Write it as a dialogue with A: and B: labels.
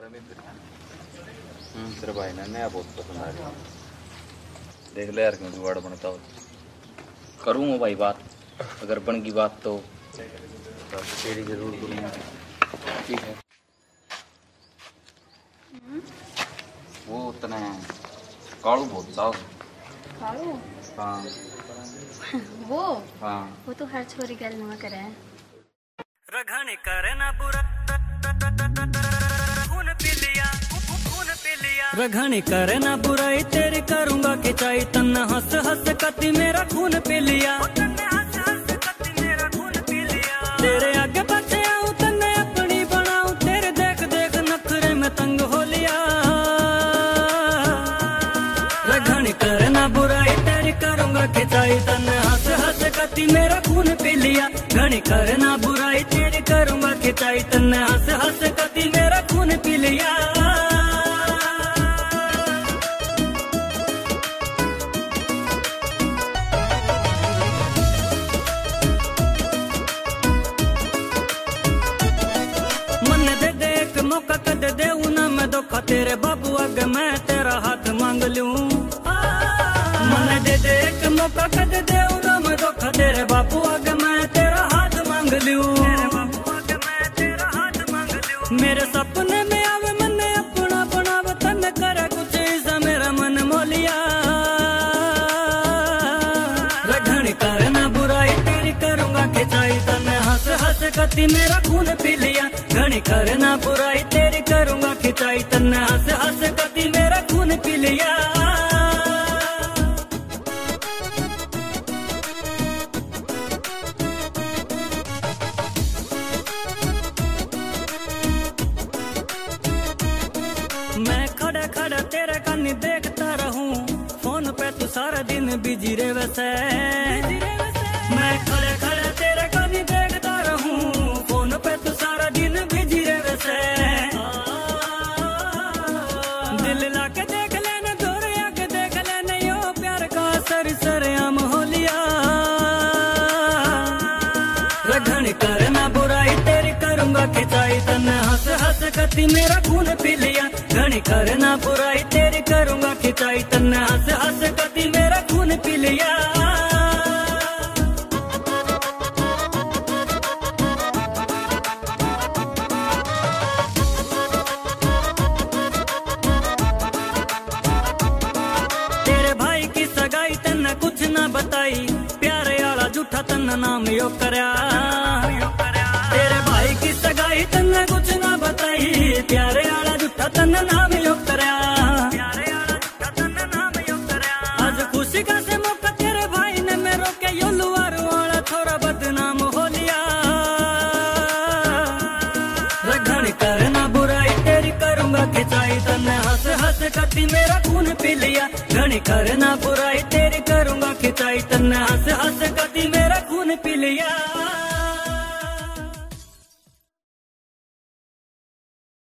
A: तेरे भाई ने नया बहुत पसंद आ रही। देख ले यार क्यों जुगाड़ बनता हो। करूँगा भाई बात, अगर बन की बात तो तेरी जरूर करूँगा। ठीक है। वो उतना कालू बोलता हो।
B: कालू?
A: हाँ।
B: वो?
A: हाँ।
B: वो तो हर छोरी गल ना करे।
C: रघन करे ना बुरा खून पी लिया, खून पी लिया। रघन करे ना बुराई तेरी करूँगा खिंचाई, तन्ना हंस हंस कती मेरा खून पी लिया। तेरे आगे पीछे आऊं तन्ने अपनी बनाऊं, तेरे देख देख नखरे में तंग हो लिया। रघन करे ना बुराई तेरी करूँगा खिंचाई, तन्ने हंस हंस कती मेरा खून पी लिया। घनी करे ना बुराई तेरी करूँगा खिंचाई, तन्ने हंस हंस कती मेरा खून पी लिया। मौका कद देऊ ना मैं धोखा, तेरे बाबू आगे मैं तेरा हाथ मांग लूं। मन दे दे एक मौका कद देऊ ना मैं धोखा, तेरे बाबू आगे मैं तेरा हाथ मांग लूं। मेरे सपने में आवे मन्ने अपना बनावे, तन करे कुछ ऐसा मेरा मन मोलिया। रघन करे ना बुराई तेरी करूँगा खिंचाई, तन्ने हंस हंस कती मेरा खून पी लिया। घनी करे ना बुराई तेरी करूँगा खिंचाई, तन्ने हंस हंस कती मेरा खून पी लिया। मैं खड़ा खड़ा तेरे कन्नी देखता रहूं, फोन पे तू सारा दिन बिजी रे वैसे। मैं खड़ा खड़ा तेरे कन्नी देखता रहूं, फोन पे तू सारा दिन बिजी रे वैसे। दिल लाके देख लेने दूर आके देख लेने, यो प्यार का सर सरेआम हो लिया। रघन करे ना बुराई तेरी करूँगा खिंचाई, तन्ने हंस हंस कती मेरा खून पी लिया। घनी करे ना बुराई तेरी करूँगा खिंचाई, तन्ने हंस हंस कती मेरा खून पी लिया। तेरे भाई की सगाई तन्ने कुछ ना बताई, प्यारे आला झूठा तन्ना नाम यो करया। तेरे भाई की सगाई तन्ने कुछ ना बताई, प्यारे आला झूठा तन्ना नाम यो करया। आज खुशी का से मौका तेरे भाई ने मेरो के यो लुआरू वाला थोड़ा बदनाम हो लिया। रघन करे ना बुराई तेरी करूँगा खिंचाई, तन्ने हंस हंस कती मेरा खून पी लिया। घनी करे ना बुराई तेरी करूँगा खिंचाई, तन्ने हंस हंस कती मेरा खून पी लिया।